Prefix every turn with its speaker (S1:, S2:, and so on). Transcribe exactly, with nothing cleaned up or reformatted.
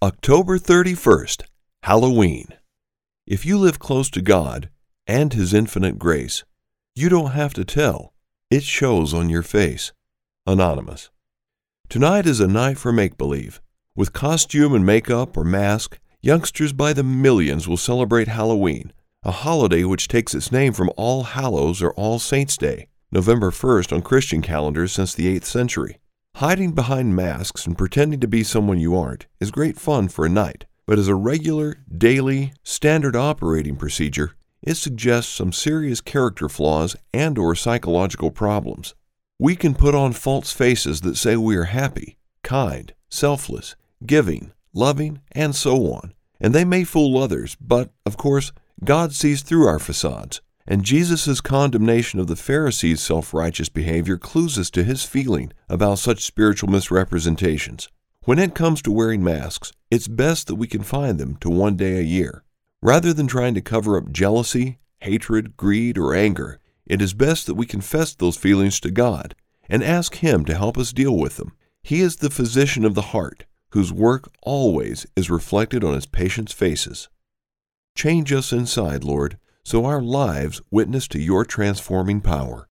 S1: October thirty-first, Halloween. If you live close to God and His infinite grace, you don't have to tell. It shows on your face. Anonymous. Tonight is a night for make-believe. With costume and makeup or mask, youngsters by the millions will celebrate Halloween, a holiday which takes its name from All Hallows or All Saints' Day, November first on Christian calendars since the eighth century. Hiding behind masks and pretending to be someone you aren't is great fun for a night, but as a regular, daily, standard operating procedure, it suggests some serious character flaws and or psychological problems. We can put on false faces that say we are happy, kind, selfless, giving, loving, and so on, and they may fool others, but, of course, God sees through our facades, and Jesus' condemnation of the Pharisees' self-righteous behavior clues us to His feeling about such spiritual misrepresentations. When it comes to wearing masks, it's best that we confine them to one day a year. Rather than trying to cover up jealousy, hatred, greed, or anger, it is best that we confess those feelings to God and ask Him to help us deal with them. He is the physician of the heart, whose work always is reflected on His patients' faces. Change us inside, Lord, so our lives witness to Your transforming power.